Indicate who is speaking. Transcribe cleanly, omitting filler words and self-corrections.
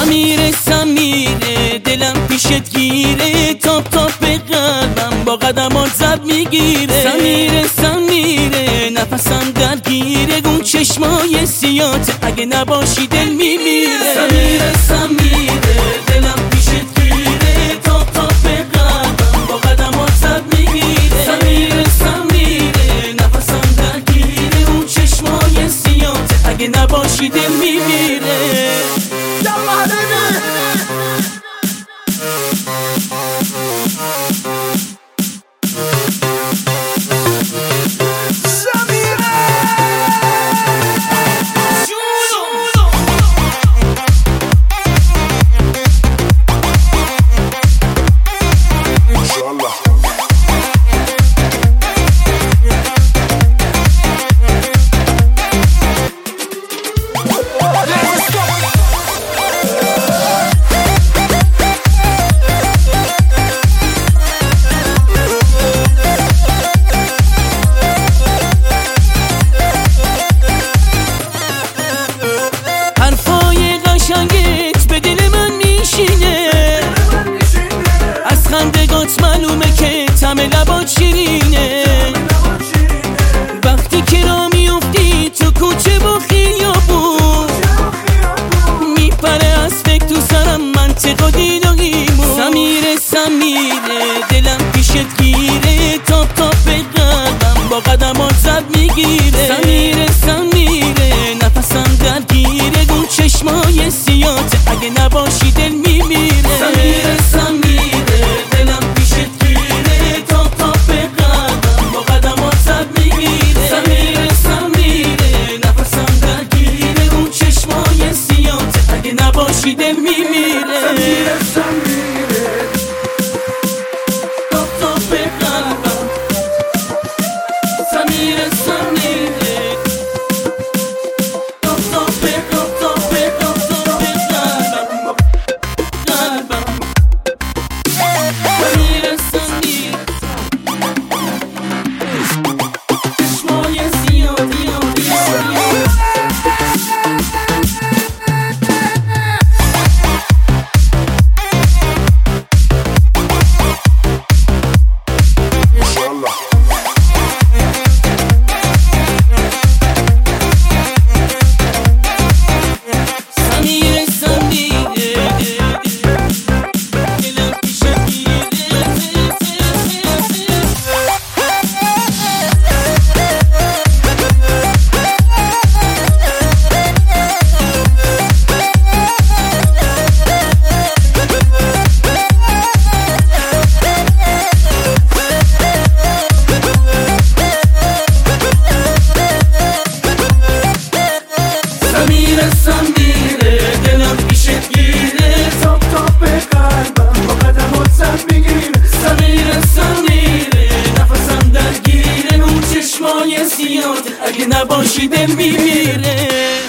Speaker 1: سمیره دلم پیشت گیره، تاپ تاپ قلبم با قدمات زب میگیره. سمیره نفسم درگیره، اون چشمای سیاته اگه نباشی دل میمیره. سمیره دلم پیشت گیره، تاپ تاپ قلبم با قدمات زب میگیره. سمیره نفسم درگیره، اون چشمای سیاته اگه نباشی دل میمیره. به دل من میشینه، از خندگات معلومه که طعم لبات شیرینه. وقتی که را میفتی تو کوچه و خیابون، میپره از فکر تو سرم منطق و دیداگیمون. سمیره دلم پیشت گیره، تاپ تاپ قلبم با قدمات زد میگیره. سمیره نفسم درگیره، گون چشمای سیاته اگه نباشی دل میمیره. سمیره دلم پیشت گیره، تاپ تاپ قلبم با قدمات زد میگیره. سمیره نفسم درگیره، گون چشمای سیاته اگه نباشی دل میمیره. تاپ تاپ قلبم، سمیره سمیره دلم پیشت گیره، تاپ تاپ قلبم با قدمات زد میگیره. سمیره نفسم درگیره، اون چشمای سیاته اگه نباشی دل میمیره.